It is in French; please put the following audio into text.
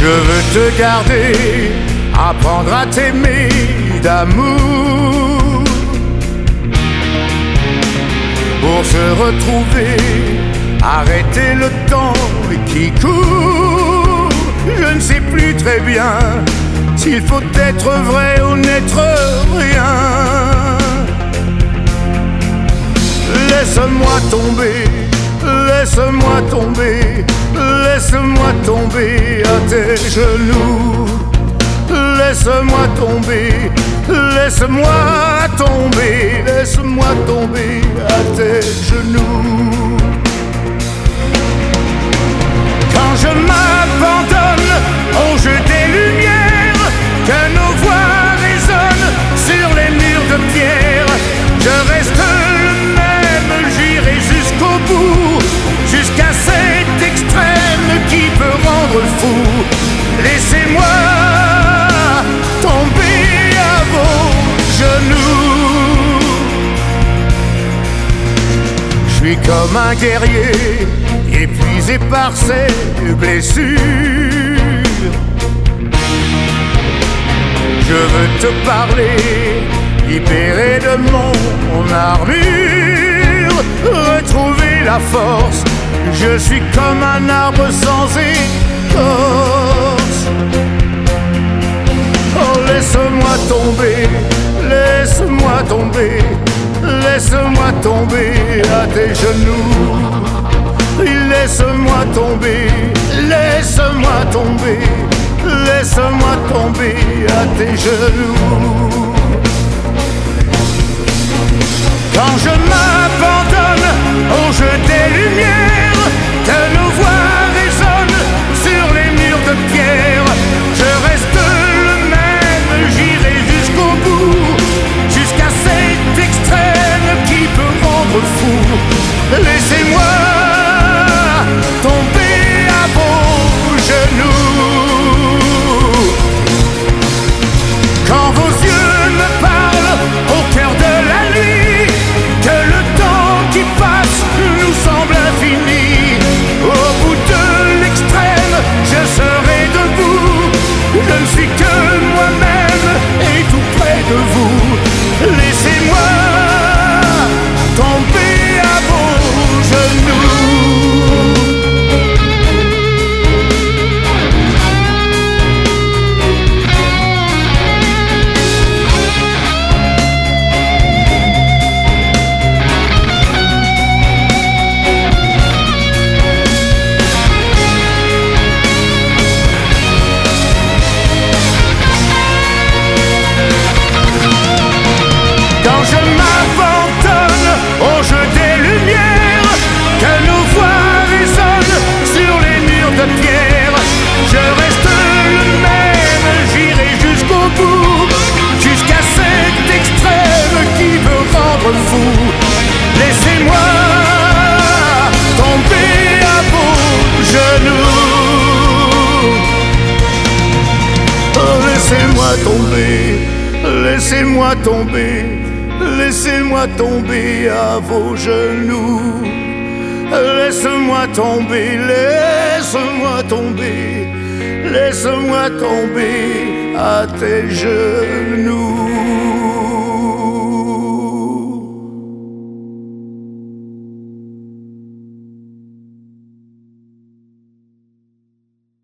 Je veux te garder, apprendre à t'aimer d'amour. Pour se retrouver, arrêter le temps qui court. Je ne sais plus très bien s'il faut être vrai ou n'être rien. Laisse-moi tomber, laisse-moi tomber, laisse-moi tomber à tes genoux. Laisse-moi tomber, laisse-moi tomber, laisse-moi tomber à tes genoux. Quand je m'abandonne au jeu des lumières, que nos voix résonnent sur les murs de pierre, je reste le même, j'irai jusqu'au bout, jusqu'à cet extrême qui peut rendre fou. Laissez-moi tomber à vos genoux. Je suis comme un guerrier épuisé par ses blessures. Je veux te parler, libéré de mon armure, retrouver la force. Je suis comme un arbre sans écorce. Oh, laisse-moi tomber, laisse-moi tomber, laisse-moi tomber à tes genoux. Laisse-moi tomber, laisse-moi tomber, laisse-moi tomber à tes genoux. Quand je m'abandonne au jeu des lumières, que nos voix résonnent sur les murs de pierre, je reste le même, j'irai jusqu'au bout, jusqu'à cet extrême qui peut rendre fou. Laissez-moi tomber à vos genoux. Quand vos yeux me parlent au cœur de la nuit, que le temps qui passe nous semble infini, au bout de l'extrême, je serai debout. Je ne suis que moi-même et tout près de vous. Laissez-moi tomber à vos genoux. Quand je m'abandonne au jeu des lumières, que nos voix résonnent sur les murs de pierre, je reste le même, j'irai jusqu'au bout, jusqu'à cet extrême qui veut rendre fou. Laissez-moi tomber à vos genoux. Oh, laissez-moi tomber, laissez-moi tomber, laissez-moi tomber à vos genoux. Laisse-moi tomber, laisse-moi tomber, laisse-moi tomber à tes genoux.